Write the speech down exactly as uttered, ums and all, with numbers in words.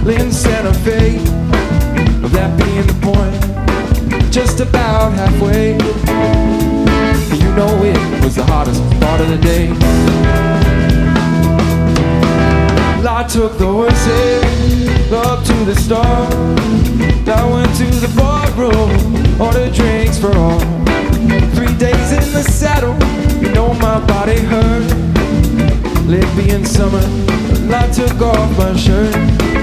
in Santa Fe. That being the point, just about halfway. You know it was the hottest part of the day. I took the horses up to the star. I went to the bar room, ordered drinks for all. Three days in the saddle, you know my body hurt. Lit being summer, I took off my shirt.